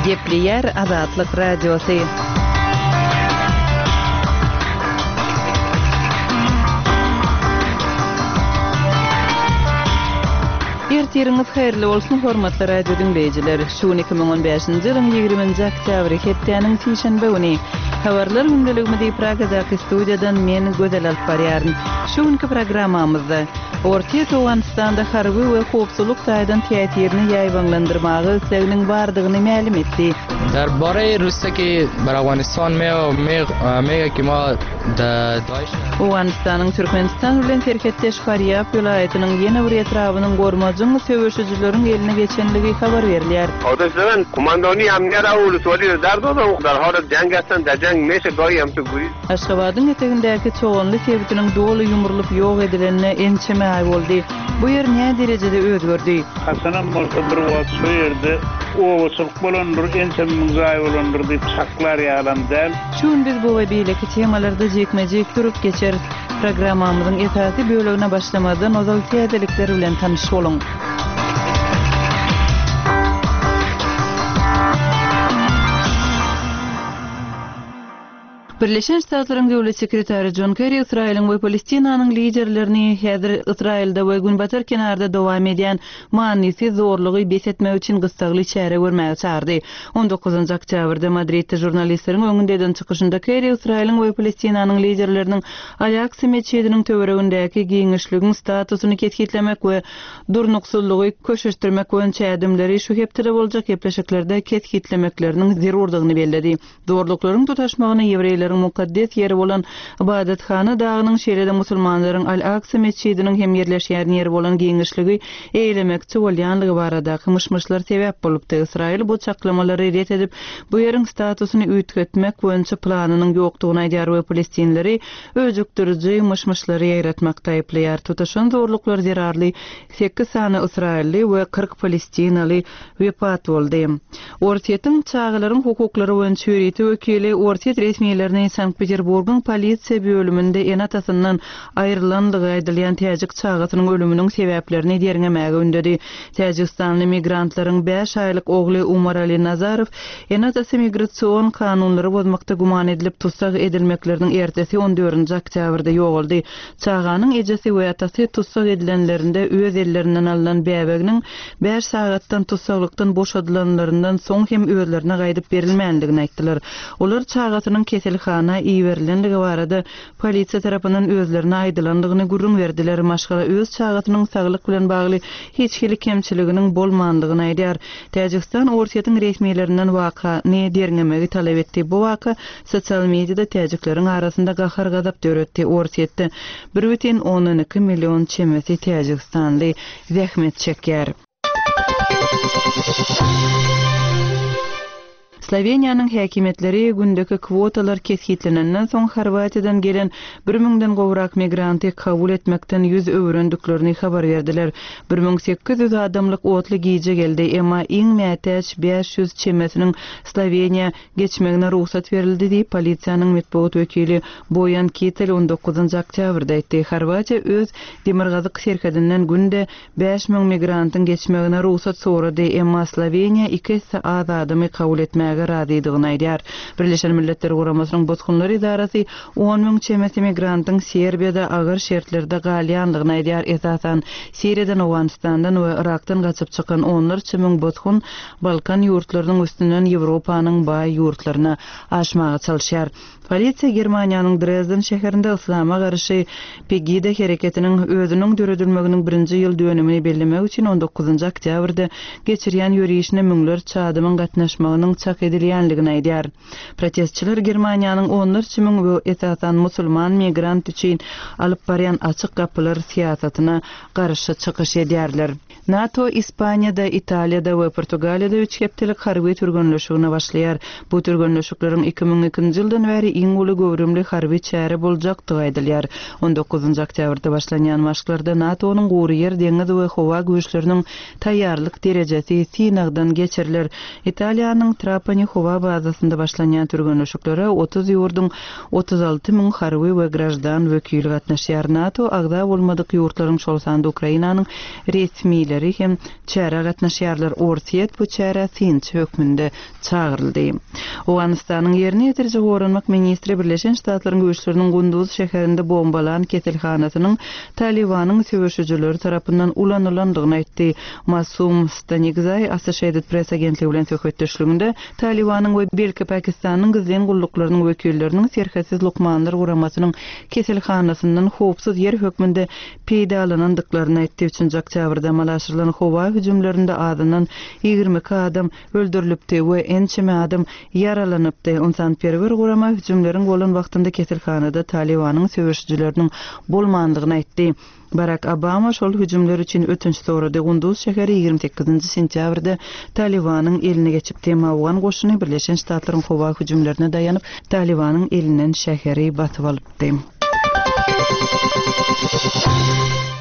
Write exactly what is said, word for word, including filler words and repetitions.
Gepleyer Azatlık Radyosu. Ertiriniz hayırlı olsun hormatly radio dinleyijiler. Şu iki bin on beşinji ýylyň ýygrimiňji oktýabry hetdiýanyň tişenbe güni habarlar gündeliginde Pragadaky studiýadan men Gözel alyp barýaryn. Şu günki programmamyzda Orta Ýowganystanda harby we howpsuzlyk taýdan teatirini ýaýbanlandyrmagy isleginiň bardygyny ma'lum etdi. درباره روسیه بر افغانستان می میگه که ما Owganystanyň Türkmenistan bilen terketdeş Faryap ýylaýatynyň ýene bir etrabynyň gormajyň söwüşçüleriň eline geçenligi habar berilýär. Odamlaryň komandony amniyara uluswary dardo dar halat jang etsen da jang meşe goýam tu guri. Aşgabatyň etegindäki çoğunly sebitiniň doly ýumurlyp ýok edilenine ençeme ay boldy. Bu ýer näme derejede özgördi? Hasanan bolsa bir wagt şu ýerde owaçylyk bolandyr, ençeme müzay bolandyr diýip çaklar ýalan däl. Şun biz bu we beýleki temalarda jekmejek durup geçer. Programmamyzyň esasy bölügine başlamadan ozal täzelikler bilen tanyş boluň. Birleşen Ştatlaryň döwlet sekretary John Kerry Israýlyň we Palestinanyň liderlerini häzir Israýylda we Günbatyr kenarda dowam edýän maňysy zorlugy besetmek üçin gystagly çäre görmäge çağırdy. on dokuzunçy oktýabrda Madridde jurnalistleriň öňündeden çykyşynda Kerry Israýlyň we Palestinanyň liderleriniň Al-Aqsa meçidiniň töweregindäki giňişligiň statusyny ketgitlemek we durnuksullygy köşeşdirmek boýunça ädimleri şu hepde boljak gepleşiklerde ketgitlemekleriniň zerurdygyny bellädi. Zorluklaryň tutaşmagyny ýewreýler mukaddes ýeri bolan Ibadatxana dagynyň şeýlede musulmanlaryň Al-Aqsa meçidiniň hem ýerleşýän ýeri bolan giňişligi eýlemekçi bolýanlygy barada myşmyşlar sebäp bolupdy. Israýil bu çaklamalary ret edip bu ýeriň statusyny üýtgetmek boýunça planynyň ýokdugyny aýdýar we Palestinleri öjükdiriji myşmyşlary ýaratmakda aýplaýar. Tutaşan zorluklar zerarly sekiz sany Israýilli we kırk Palestinaly wepat boldy. Ortiýetin çağılaryň hukuklary boýunça ýürüýti wekili Ortiýet resmiýetlerini Sankt-Peterburgyň polisiýa bölüminde enatasyndan aýrylandygy aýdylýan täjik çağatynyň ölüminiň sebäplerini derňemäge ündedi. Täjikstanly migrantlaryň beş aýlyk ogly Umar Ali Nazarov enatasy migrasiýon kanunlary bozmakda guman edilip tutsak edilmekleriniň ertesi on dördünçi oktýabrda ýogaldy. Çağanyň ejesi we atasy tutsak edilenlerinde öz ellerinden alynan bäbeginiň beş sagatdan tutsaklykdan boşadylanlaryndan soň hem özlerine gaýdyp berilmändigini aýtdylar. Olar çağatynyň keselhana iýerilenligi barada polisiýa tarapyndan özlerine aýdylandygyny gurrun berdiler. Maşgala öz çağatynyň saglyk bilen bagly hiç hili kemçiliginiň bolmandygyny aýdýar. Täjikistan ortiýetiň resmiýetlerinden waka ne derňemegi talap etdi. Bu waka sosial mediada täjikleriň arasynda gahar gazap döretdi. Ortiýetde bir butun on iki million çemesi Täjikstanly zähmet çekýär. Sloveniýanyň häkimetleri gündeki kwotalar kesgitlenenden soň Horwatiýadan gelen bir miňden gowrak migranty kabul etmekden ýüz öwrendiklerini habar berdiler. bir miň sekiz ýüz adamlyk otly giýje geldi, emma iň mätäç beş ýüz çemesiniň Sloveniýa geçmegine ruhsat berildi diýip polisiýanyň medeniýet wekili Boyan Kitel on dokuzunçy oktýabrda aýtdy. Horwatiýa öz demirgazyk serkedinden günde beş miň migrantyň geçmegine ruhsat sorady, emma Sloveniýa iki az adamy kabul etmäge radydygyny aýdýar. Birleşen Milletler Guramasynyň bozgunlary idarasy on miň çemesi migrantyň Serbiýada agyr şertlerde galýandygyny aýdýar. Esasan Siriýadan, Owganystandan we Irakdan gaçyp çykan onlarça miň bozgun Balkan ýurtlarynyň üstünden Ýewropanyň baý ýurtlaryna aşmaga çalyşýar. Polisiýa Germaniýanyň Dresden şäherinde islama garşy Pegida hereketiniň özüniň döredilmeginiň birinji ýyl dönümini bellemek üçin on dokuzunçy oktýabrda geçirýän ýürüýüşine müňler çadymyň gatnaşmagynyň çak edilýänligini aýdýar. Protestçiler Germaniýanyň onlarça miň esasan musulman migrant üçin alyp barýan açyk gapylar siýasatyna garşy çykyş edýärler. NATO Ispaniýada, Italiýada we Portugaliýada üç hepdelik harby türgünleşigine başlaýar. Bu türgünleşikleriň iki bin ikinji ýyldan bäri iň uly gowrumly harby çäre boljakdygy aýdylýar. on dokuzunçy oktýabrda başlanýan maşglarda NATO'nyň gowy ýer, deňiz we howa güýçleriniň taýýarlyk derejesi synagdan geçirilir. Italiýanyň Trap Çapani Howa bazasında başlanýan türgönleşiklere otuz ýurdun otuz alty müň harby we grajdan wekili gatnaşýar. NATO agda bolmadyk ýurtlaryň şol sanda Ukrainanyň resmileri hem çäre gatnaşýarlar orsiýet bu çäre tinç hökmünde çağıryldy. Owganystanyň ýerine ýetirjek öwrenmek ministri Birleşen Ştatlaryň güýçleriniň Gunduz şäherinde bombalan keselhanasynyň Talibanyň söwüşüjileri tarapyndan ulanılandygyny aýtdy. Masum Stanigzay Associated Press agentligi bilen söhbetdeşliginde Talibanyň we belki Pakistanyň gizlen gulluklarının wekilleriniň serhesiz Lukmanlar guramasynyň keselhanasyndan howpsuz yer hökmünde peýdalanandyklaryny aýtdy. üçünji oktýabrda malaşyrylan howa hüjümlerinde adynyň ýygrimi iki adam öldürilipdi we ençeme adam yaralanypdy. Onsanperwer gurama hüjümleriň bolan wagtynda keselhanada Talibanyň söwüşçileriniň bolmandygyny aýtdy. Barack Obama şol hüjümler üçin ötünç sorady. Gunduz şäheri ýygrimi sekizinji sentýabrda Talibanyň eline geçipdi. Awgan goşuny Birleşen Ştatlaryň howa hüjümlerine daýanyp Talibanyň elinden şäheri batyp alypdy.